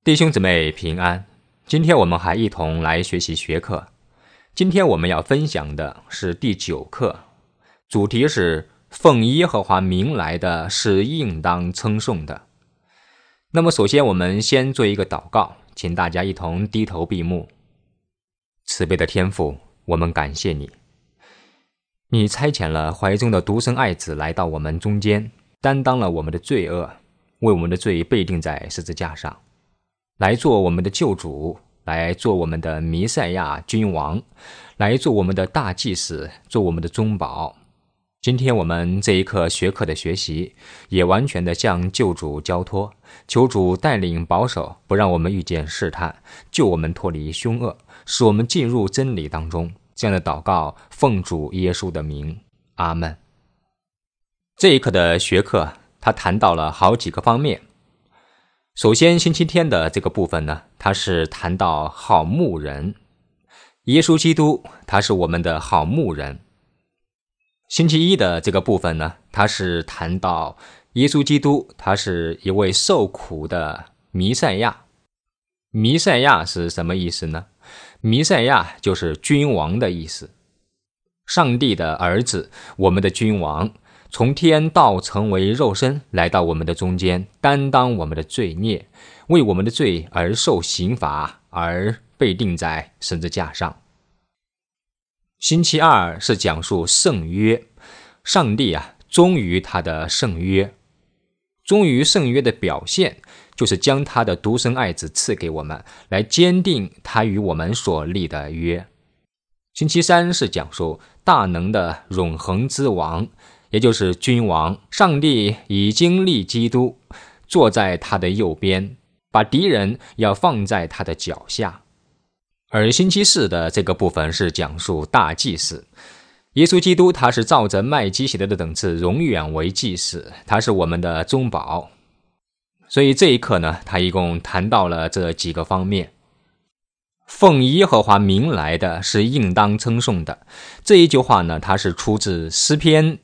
弟兄姊妹平安，今天我们还一同来学习学课。今天我们要分享的是第9课，主题是奉耶和华名来的是应当称颂的。那么首先我们先做一个祷告，请大家一同低头闭目。慈悲的天父，我们感谢你，你差遣了怀中的独生爱子来到我们中间，担当了我们的罪恶，为我们的罪被钉在十字架上，来做我们的救主，来做我们的弥赛亚君王，来做我们的大祭司，做我们的中保。今天我们这一课学课的学习也完全的向救主交托，求主带领保守，不让我们遇见试探，救我们脱离凶恶，使我们进入真理当中。这样的祷告奉主耶稣的名，阿们。这一课的学课他谈到了好几个方面。首先星期天的这个部分呢，他是谈到好牧人，耶稣基督他是我们的好牧人。星期一的这个部分呢，他是谈到耶稣基督他是一位受苦的弥赛亚。弥赛亚是什么意思呢？弥赛亚就是君王的意思，上帝的儿子，我们的君王，从天道成为肉身，来到我们的中间，担当我们的罪孽，为我们的罪而受刑罚，而被钉在十字架上。星期二是讲述圣约，上帝忠于他的圣约。忠于圣约的表现，就是将他的独生爱子赐给我们，来坚定他与我们所立的约。星期三是讲述大能的永恒之王，也就是君王，上帝已经立基督坐在他的右边，把敌人要放在他的脚下。而星期四的这个部分是讲述大祭司，耶稣基督他是照着麦基洗德的等次永远为祭司，他是我们的中保。所以这一课呢，他一共谈到了这几个方面。奉耶和华名来的是应当称颂的，这一句话呢，它是出自诗篇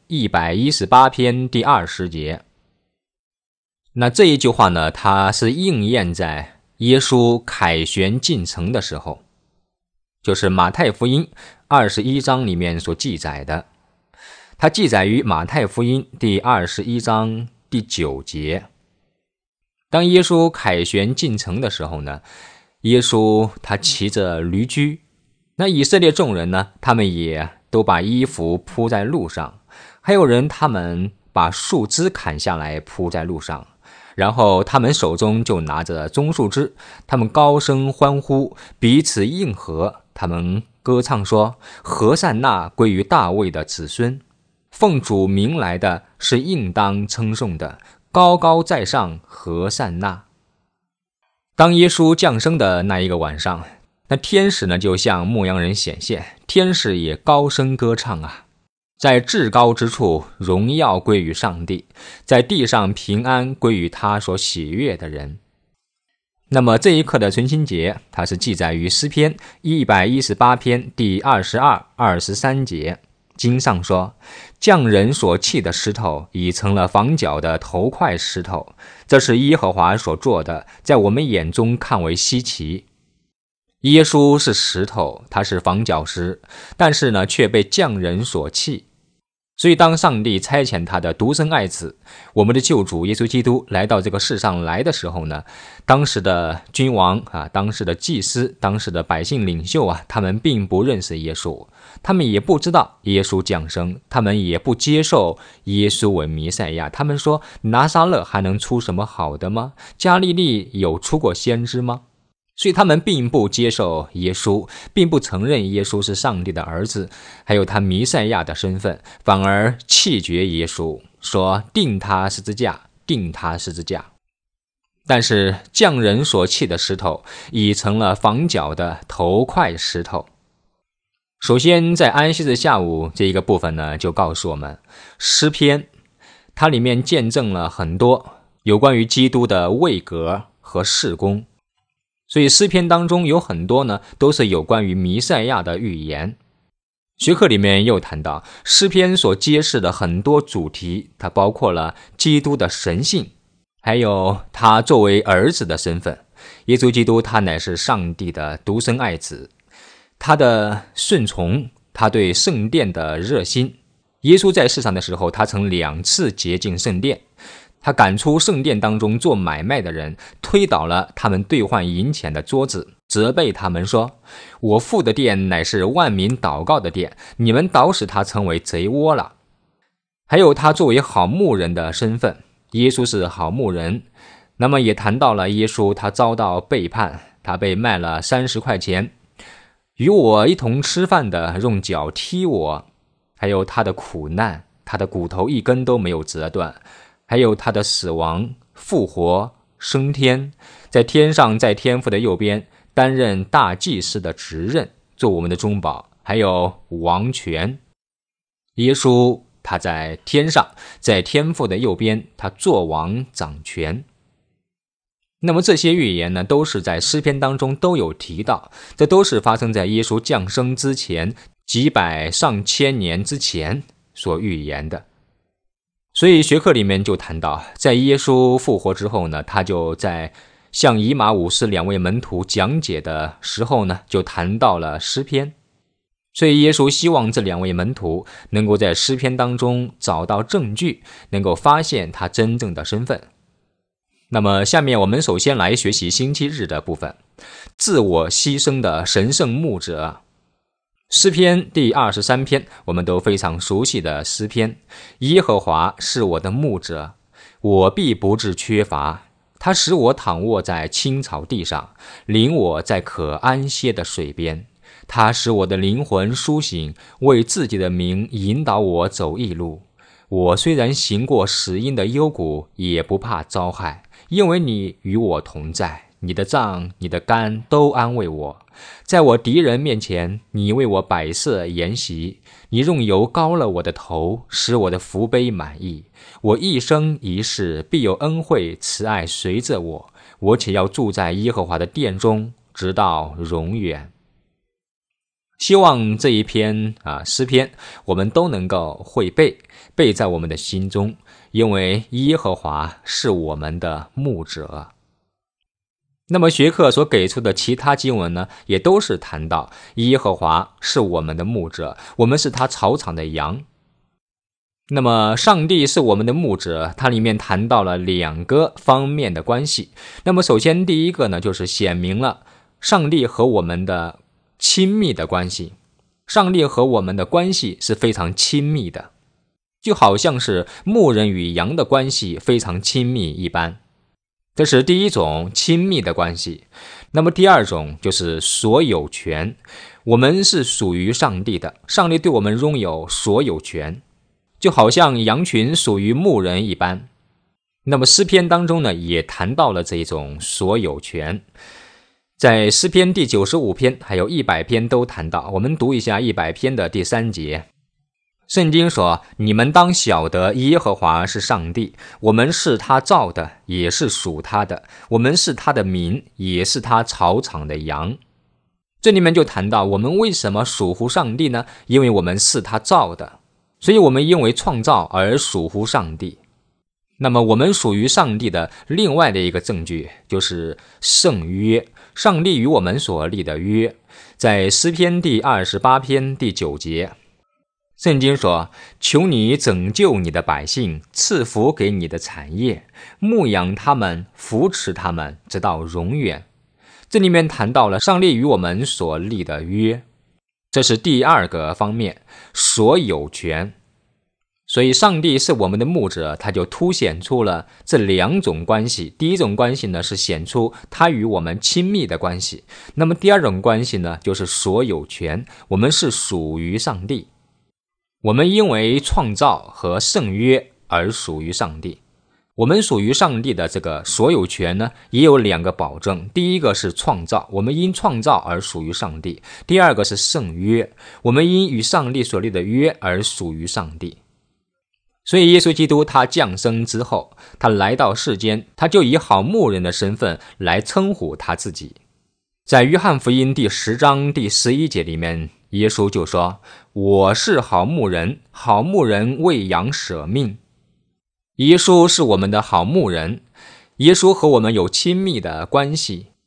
118篇第20节。那这一句话呢，它是应验在耶稣凯旋进城的时候，就是马太福音21章里面所记载的。它记载于马太福音第21章第9节。当耶稣凯旋进城的时候呢，耶稣他骑着驴驹，那以色列众人呢，他们也都把衣服铺在路上，还有人他们把树枝砍下来铺在路上，然后他们手中就拿着棕树枝，他们高声欢呼，彼此应和，他们歌唱说，和散那归于大卫的子孙，奉主名来的是应当称颂的，高高在上，和散那。当耶稣降生的那一个晚上，那天使呢就向牧羊人显现，天使也高声歌唱在至高之处荣耀归于上帝，在地上平安归于他所喜悦的人。那么这一课的存心节，它是记载于诗篇118篇第22、23节。经上说，匠人所砌的石头已成了房角的头块石头，这是耶和华所做的，在我们眼中看为稀奇。耶稣是石头，他是房角石，但是呢却被匠人所弃。所以当上帝差遣他的独生爱子，我们的救主耶稣基督来到这个世上来的时候呢，当时的君王当时的祭司，当时的百姓领袖他们并不认识耶稣，他们也不知道耶稣降生，他们也不接受耶稣为弥赛亚。他们说，拿撒勒还能出什么好的吗？加利利有出过先知吗？所以他们并不接受耶稣，并不承认耶稣是上帝的儿子，还有他弥赛亚的身份，反而弃绝耶稣，说钉他十字架，钉他十字架。但是匠人所弃的石头已成了房角的头块石头。首先在安息日下午这一个部分呢，就告诉我们诗篇，它里面见证了很多有关于基督的位格和事工。所以诗篇当中有很多呢，都是有关于弥赛亚的预言。学课里面又谈到诗篇所揭示的很多主题，它包括了基督的神性，还有他作为儿子的身份， 耶稣基督他乃是上帝的独生爱子，他的顺从，他对圣殿的热心。耶稣在世上的时候，他曾2次洁净圣殿，他赶出圣殿当中做买卖的人，推倒了他们兑换银钱的桌子，责备他们说，我父的殿乃是万民祷告的殿，你们倒使他成为贼窝了。还有他作为好牧人的身份，耶稣是好牧人，那么也谈到了耶稣他遭到背叛，他被卖了30块钱，与我一同吃饭的用脚踢我，还有他的苦难，他的骨头一根都没有折断，还有他的死亡、复活、升天，在天上，在天父的右边担任大祭司的职任，做我们的中保，还有王权。耶稣他在天上，在天父的右边，他作王掌权。那么这些预言呢，都是在诗篇当中都有提到，这都是发生在耶稣降生之前几百上千年之前所预言的。所以学课里面就谈到，在耶稣复活之后呢，他就在向以马忤斯2位门徒讲解的时候呢，就谈到了诗篇。所以耶稣希望这2位门徒能够在诗篇当中找到证据，能够发现他真正的身份。那么下面我们首先来学习星期日的部分，自我牺牲的神圣牧者。诗篇第23篇，我们都非常熟悉的诗篇，耶和华是我的牧者，我必不致缺乏。他使我躺卧在青草地上，领我在可安歇的水边。他使我的灵魂苏醒，为自己的名引导我走义路。我虽然行过死荫的幽谷，也不怕遭害，因为你与我同在，你的杖，你的竿都安慰我。在我敌人面前，你为我摆设筵席，你用油膏了我的头，使我的福杯满溢。我一生一世必有恩惠慈爱随着我，我且要住在耶和华的殿中，直到永远。希望这一篇诗篇我们都能够会背在我们的心中，因为耶和华是我们的牧者。那么学课所给出的其他经文呢，也都是谈到耶和华是我们的牧者，我们是他草场的羊。那么上帝是我们的牧者，它里面谈到了2个方面的关系。那么首先第一个呢，就是显明了上帝和我们的亲密的关系。上帝和我们的关系是非常亲密的，就好像是牧人与羊的关系非常亲密一般。这是第一种亲密的关系。那么第二种就是所有权，我们是属于上帝的，上帝对我们拥有所有权，就好像羊群属于牧人一般。那么诗篇当中呢，也谈到了这一种所有权，在诗篇第95篇还有100篇都谈到。我们读一下100篇的第3节。圣经说，你们当晓得耶和华是上帝，我们是他造的，也是属他的，我们是他的民，也是他草场的羊。这里面就谈到我们为什么属乎上帝呢？因为我们是他造的，所以我们因为创造而属乎上帝。那么我们属于上帝的另外的一个证据就是圣约，上帝与我们所立的约。在诗篇第28篇第9节，圣经说，求你拯救你的百姓，赐福给你的产业，牧养他们，扶持他们，直到永远。这里面谈到了上帝与我们所立的约，这是第二个方面，所有权。所以上帝是我们的牧者，他就凸显出了这2种关系。第一种关系呢，是显出他与我们亲密的关系。那么第二种关系呢，就是所有权，我们是属于上帝。我们因为创造和圣约而属于上帝。我们属于上帝的这个所有权呢，也有2个保证。第一个是创造，我们因创造而属于上帝。第二个是圣约，我们因与上帝所立的约而属于上帝。所以耶稣基督他降生之后，他来到世间，他就以好牧人的身份来称呼他自己。在约翰福音第10章第11节里面，耶稣就说，我是好牧人，好牧人为羊舍命。耶稣是我们的好牧人，耶稣和我们有亲密的关系，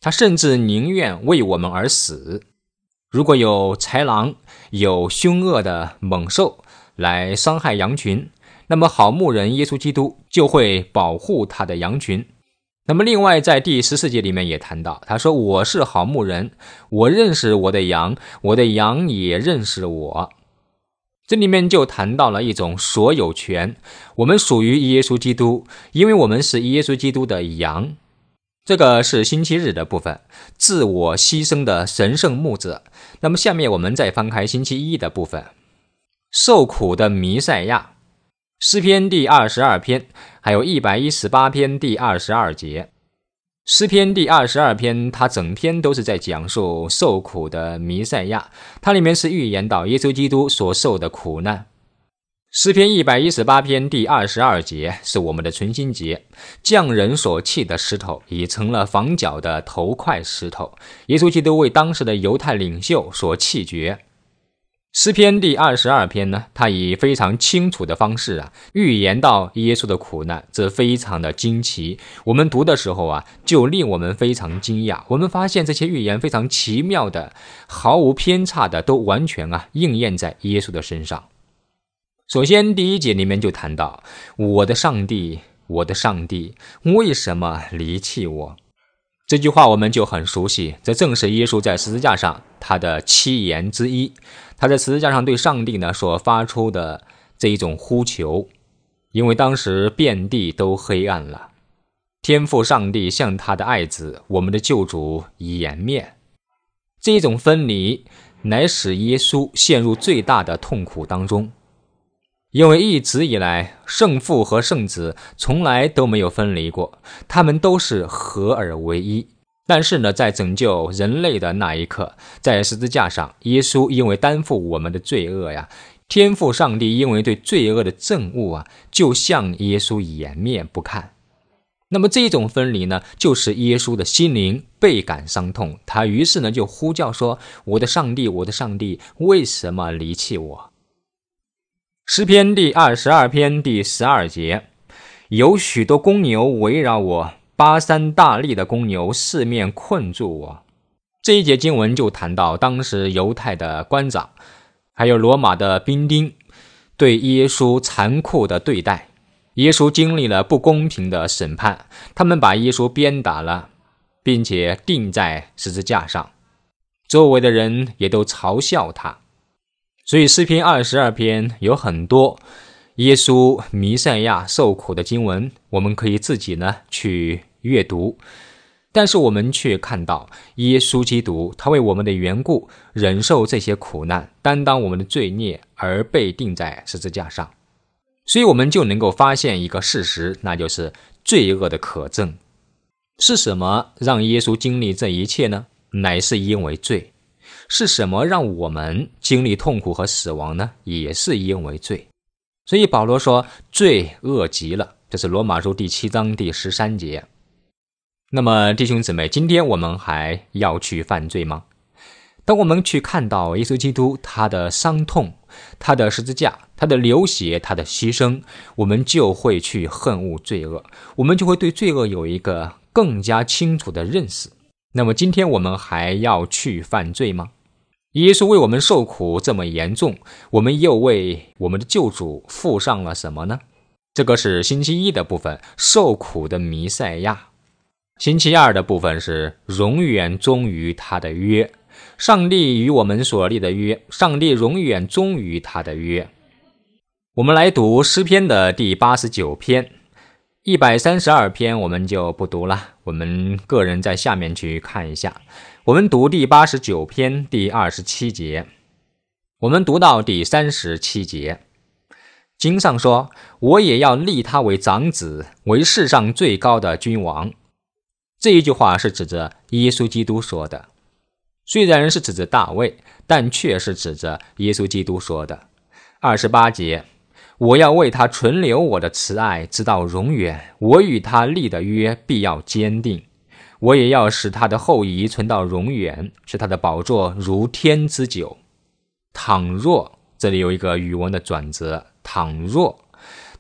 他甚至宁愿为我们而死。如果有豺狼，有凶恶的猛兽来伤害羊群，那么好牧人耶稣基督就会保护他的羊群。那么另外在第14节里面也谈到，他说我是好牧人，我认识我的羊，我的羊也认识我。这里面就谈到了一种所有权，我们属于耶稣基督，因为我们是耶稣基督的羊。这个是星期日的部分，自我牺牲的神圣牧者。那么下面我们再翻开星期一的部分，受苦的弥赛亚，诗篇第22篇，还有118篇第22节。诗篇第22篇它整篇都是在讲述受苦的弥赛亚，它里面是预言到耶稣基督所受的苦难。诗篇118篇第22节是我们的存心节，匠人所弃的石头已成了房角的头块石头，耶稣基督为当时的犹太领袖所弃绝。诗篇第22篇呢，它以非常清楚的方式预言到耶稣的苦难，这非常的惊奇。我们读的时候就令我们非常惊讶，我们发现这些预言非常奇妙的，毫无偏差的，都完全应验在耶稣的身上。首先第1节里面就谈到，我的上帝，我的上帝，为什么离弃我？这句话我们就很熟悉，这正是耶稣在十字架上他的7言之一，他在十字架上对上帝呢所发出的这一种呼求。因为当时遍地都黑暗了，天父上帝向他的爱子我们的救主掩面，这一种分离乃使耶稣陷入最大的痛苦当中。因为一直以来圣父和圣子从来都没有分离过，他们都是合而为一。但是呢，在拯救人类的那一刻，在十字架上，耶稣因为担负我们的罪恶天父上帝因为对罪恶的憎恶就向耶稣掩面不看。那么这种分离呢，就是耶稣的心灵倍感伤痛，他于是呢就呼叫说，我的上帝，我的上帝，为什么离弃我？诗篇第22篇第12节，有许多公牛围绕我，巴山大力的公牛四面困住我。这一节经文就谈到当时犹太的官长还有罗马的兵丁对耶稣残酷的对待，耶稣经历了不公平的审判，他们把耶稣鞭打了，并且钉在十字架上，周围的人也都嘲笑他。所以诗篇22篇有很多耶稣弥赛亚受苦的经文，我们可以自己呢去阅读。但是我们却看到耶稣基督他为我们的缘故忍受这些苦难，担当我们的罪孽而被钉在十字架上。所以我们就能够发现一个事实，那就是罪恶的可憎。是什么让耶稣经历这一切呢？乃是因为罪。是什么让我们经历痛苦和死亡呢？也是因为罪。所以保罗说罪恶极了，这是罗马书第7章第13节。那么弟兄姊妹，今天我们还要去犯罪吗？当我们去看到耶稣基督他的伤痛，他的十字架，他的流血，他的牺牲，我们就会去恨恶罪恶，我们就会对罪恶有一个更加清楚的认识。那么今天我们还要去犯罪吗？耶稣为我们受苦这么严重，我们又为我们的救主付上了什么呢？这个是星期一的部分，受苦的弥赛亚。星期二的部分是永远忠于他的约，上帝与我们所立的约，上帝永远忠于他的约。我们来读诗篇的第89篇，132篇我们就不读了，我们个人在下面去看一下。我们读第89篇第27节，我们读到第37节。经上说，我也要立他为长子，为世上最高的君王。这一句话是指着耶稣基督说的，虽然是指着大卫，但却是指着耶稣基督说的。28节，我要为他存留我的慈爱直到永远，我与他立的约必要坚定，我也要使他的后裔存到永远，使他的宝座如天之久。倘若，这里有一个语文的转折，倘若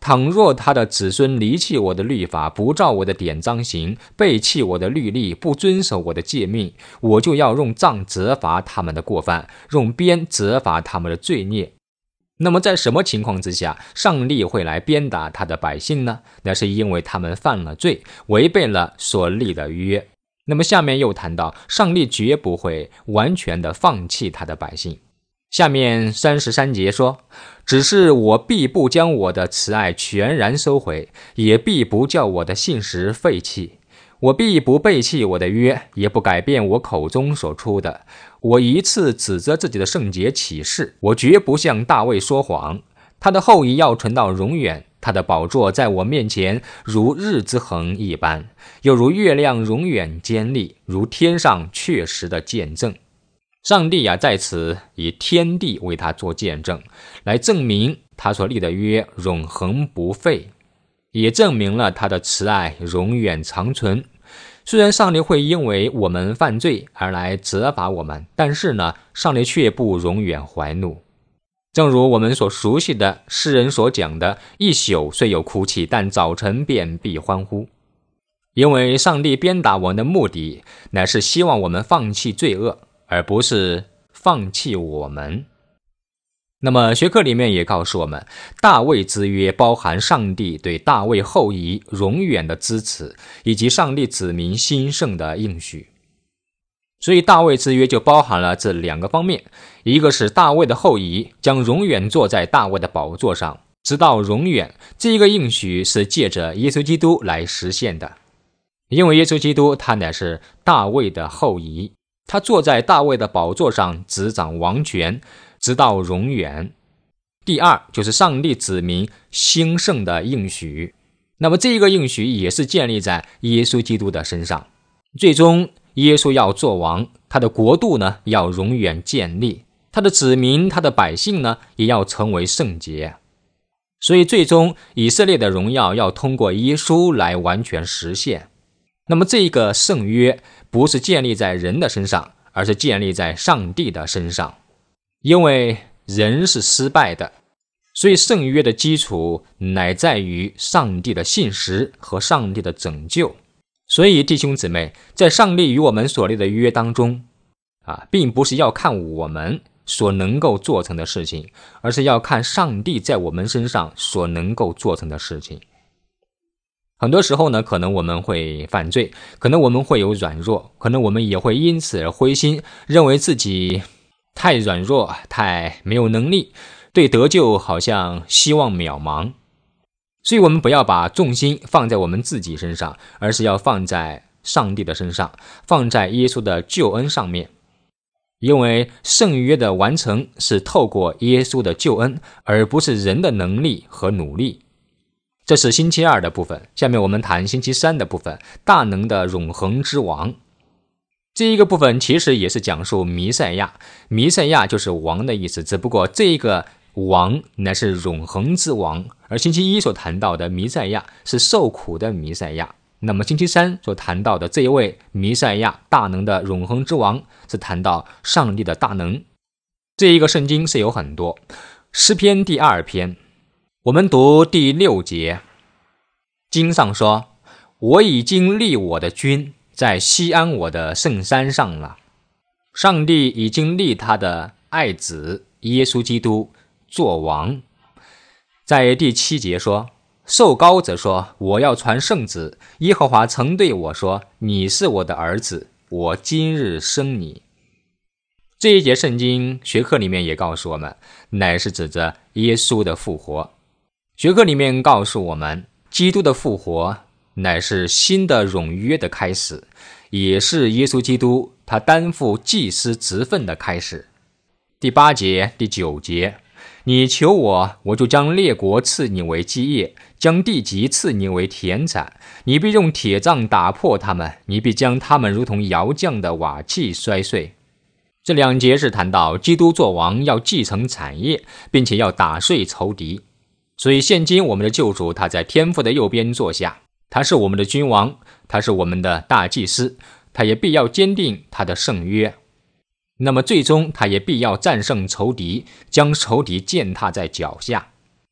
倘若他的子孙离弃我的律法，不照我的典章行，背弃我的律例，不遵守我的诫命，我就要用杖责罚他们的过犯，用鞭责罚他们的罪孽。那么在什么情况之下，上帝会来鞭打他的百姓呢？那是因为他们犯了罪，违背了所立的约。那么下面又谈到，上帝绝不会完全的放弃他的百姓。下面33节说，只是我必不将我的慈爱全然收回，也必不叫我的信实废弃。我必不背弃我的约，也不改变我口中所出的。我一次指着自己的圣洁起誓，我绝不向大卫说谎。他的后裔要存到永远，他的宝座在我面前如日之恒一般，又如月亮永远坚立，如天上确实的见证。上帝在此以天地为他做见证，来证明他所立的约永恒不废，也证明了他的慈爱永远长存。虽然上帝会因为我们犯罪而来责罚我们，但是呢，上帝却不永远怀怒。正如我们所熟悉的诗人所讲的，一宿虽有哭泣，但早晨便必欢呼。因为上帝鞭打我们的目的，乃是希望我们放弃罪恶，而不是放弃我们。那么学科里面也告诉我们，大卫之约包含上帝对大卫后裔永远的支持，以及上帝子民兴盛的应许。所以大卫之约就包含了这两个方面，一个是大卫的后裔将永远坐在大卫的宝座上，直到永远，这个应许是借着耶稣基督来实现的。因为耶稣基督他乃是大卫的后裔，他坐在大卫的宝座上执掌王权，直到永远。第二就是上帝子民兴盛的应许，那么这个应许也是建立在耶稣基督的身上。最终耶稣要做王，他的国度呢要永远建立，他的子民他的百姓呢也要成为圣洁。所以最终以色列的荣耀要通过耶稣来完全实现。那么这个圣约不是建立在人的身上，而是建立在上帝的身上。因为人是失败的，所以圣约的基础乃在于上帝的信实和上帝的拯救。所以弟兄姊妹，在上帝与我们所立的约当中并不是要看我们所能够做成的事情，而是要看上帝在我们身上所能够做成的事情。很多时候呢，可能我们会犯罪，可能我们会有软弱，可能我们也会因此而灰心，认为自己太软弱，太没有能力，对得救好像希望渺茫。所以我们不要把重心放在我们自己身上，而是要放在上帝的身上，放在耶稣的救恩上面。因为圣约的完成是透过耶稣的救恩，而不是人的能力和努力。这是星期二的部分，下面我们谈星期三的部分，大能的永恒之王。这一个部分其实也是讲述弥赛亚，弥赛亚就是王的意思，只不过这个王乃是永恒之王，而星期一所谈到的弥赛亚是受苦的弥赛亚。那么星期三所谈到的这一位弥赛亚，大能的永恒之王，是谈到上帝的大能。这一个圣经是有很多，诗篇第2篇，我们读第6节，经上说，我已经立我的君在西安我的圣山上了。上帝已经立他的爱子耶稣基督做王。在第7节说，受膏者说，我要传圣旨，耶和华曾对我说，你是我的儿子，我今日生你。这一节圣经学科里面也告诉我们，乃是指着耶稣的复活。学科里面告诉我们，基督的复活乃是新的永约的开始，也是耶稣基督他担负祭司职分的开始。第8节、第9节，你求我，我就将列国赐你为基业，将地级赐你为田产，你必用铁杖打破他们，你必将他们如同窑匠的瓦器摔碎。这2节是谈到基督做王要继承产业，并且要打碎仇敌。所以现今我们的救主他在天父的右边坐下，他是我们的君王，他是我们的大祭司，他也必要坚定他的圣约。那么最终他也必要战胜仇敌，将仇敌践踏在脚下。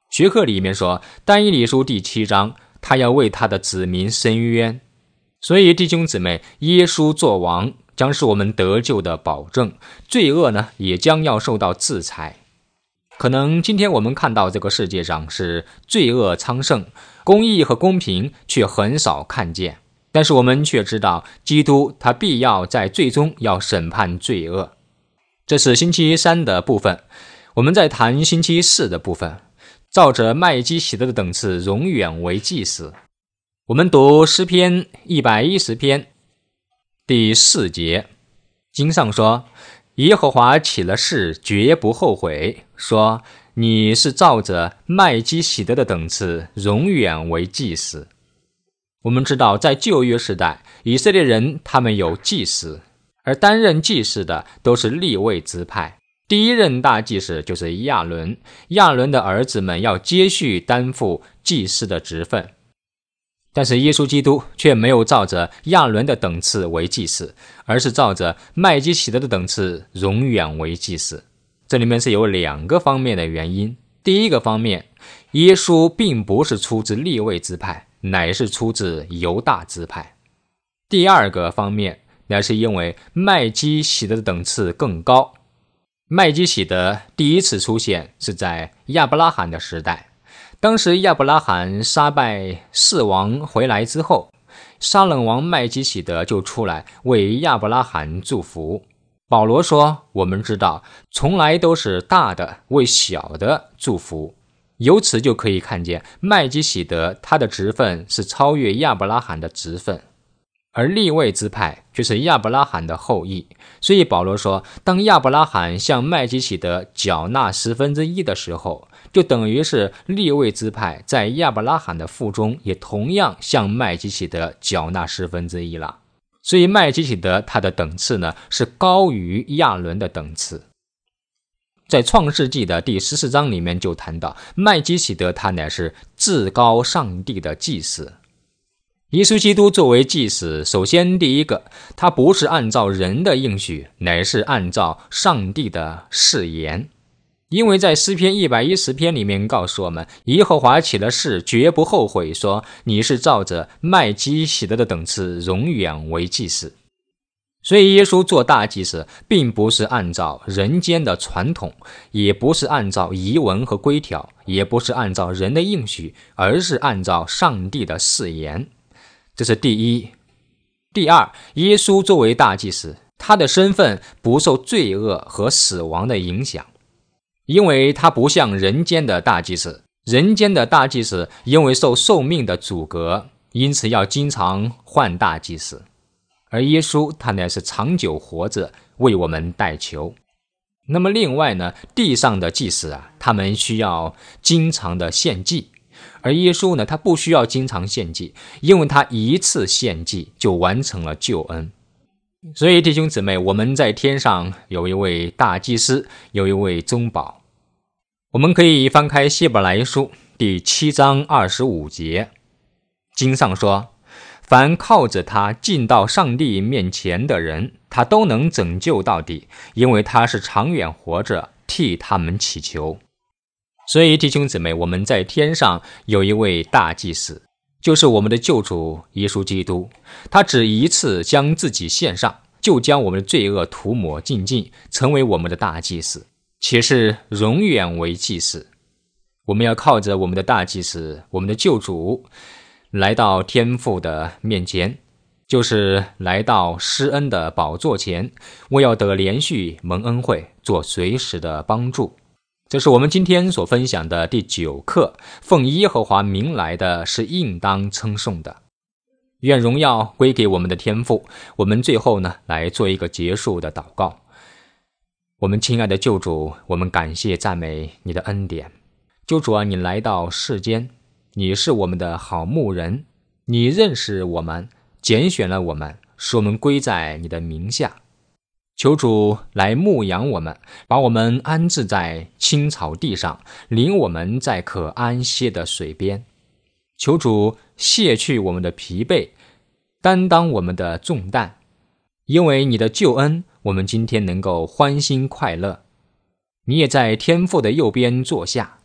学课里面说，但以理书第7章，他要为他的子民伸冤。所以弟兄姊妹，耶稣作王将是我们得救的保证，罪恶呢也将要受到制裁。可能今天我们看到这个世界上是罪恶昌盛，公义和公平却很少看见，但是我们却知道基督他必要在最终要审判罪恶。这是星期3的部分。我们在谈星期4的部分，照着麦基洗德的等次永远为祭司。我们读诗篇110篇第4节，经上说，耶和华起了誓，绝不后悔，说你是照着麦基洗德的等次永远为祭司。我们知道在旧约时代，以色列人他们有祭司，而担任祭司的都是利未支派。第一任大祭司就是亚伦，亚伦的儿子们要接续担负祭司的职分。但是耶稣基督却没有照着亚伦的等次为祭司，而是照着麦基洗德的等次永远为祭司。这里面是有2个方面的原因。第一个方面，耶稣并不是出自利未支派，乃是出自犹大支派。第二个方面，乃是因为麦基洗德的等次更高。麦基洗德第一次出现是在亚伯拉罕的时代，当时亚伯拉罕杀败4王回来之后，沙冷王麦基洗德就出来为亚伯拉罕祝福。保罗说，我们知道从来都是大的为小的祝福，由此就可以看见麦基洗德他的职分是超越亚伯拉罕的职分，而利未支派却是亚伯拉罕的后裔。所以保罗说，当亚伯拉罕向麦基洗德缴纳1/10的时候，就等于是利未支派在亚伯拉罕的腹中也同样向麦基洗德缴纳1/10了。所以麦基洗德他的等次呢是高于亚伦的等次。在创世纪的第14章里面就谈到，麦基洗德他乃是至高上帝的祭司。耶稣基督作为祭司，首先第一个，他不是按照人的应许，乃是按照上帝的誓言。因为在诗篇110篇里面告诉我们，耶和华起了誓，绝不后悔，说你是照着麦基洗德的等次永远为祭司。所以耶稣做大祭司并不是按照人间的传统，也不是按照遗文和规条，也不是按照人的应许，而是按照上帝的誓言。这是第一。第二，耶稣作为大祭司，他的身份不受罪恶和死亡的影响，因为他不像人间的大祭司。人间的大祭司因为受寿命的阻隔，因此要经常换大祭司，而耶稣他乃是长久活着，为我们代求。那么另外呢，地上的祭司他们需要经常的献祭，而耶稣呢，他不需要经常献祭，因为他一次献祭就完成了救恩。所以弟兄姊妹，我们在天上有一位大祭司，有一位中保。我们可以翻开希伯来书第7章25节，经上说，凡靠着他进到上帝面前的人，他都能拯救到底，因为他是长远活着，替他们祈求。所以弟兄姊妹，我们在天上有一位大祭司，就是我们的救主耶稣基督。他只一次将自己献上，就将我们的罪恶涂抹净尽，成为我们的大祭司，且是永远为祭司。我们要靠着我们的大祭司，我们的救主，来到天父的面前，就是来到施恩的宝座前，我要得连续蒙恩惠，做随时的帮助。这是我们今天所分享的第9课，奉耶和华名来的是应当称颂的。愿荣耀归给我们的天父。我们最后呢，来做一个结束的祷告。我们亲爱的救主，我们感谢赞美你的恩典。救主啊，你来到世间，你是我们的好牧人，你认识我们，拣选了我们，使我们归在你的名下。求主来牧养我们，把我们安置在青草地上，领我们在可安歇的水边。求主卸去我们的疲惫，担当我们的重担，因为你的救恩，我们今天能够欢欣快乐。你也在天父的右边坐下，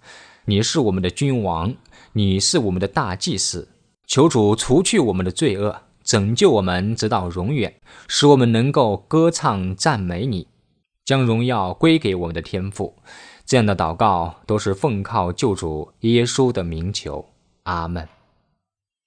你是我们的君王，你是我们的大祭司。求主除去我们的罪恶，拯救我们直到永远，使我们能够歌唱赞美你，将荣耀归给我们的天父。这样的祷告都是奉靠救主耶稣的名求，阿们。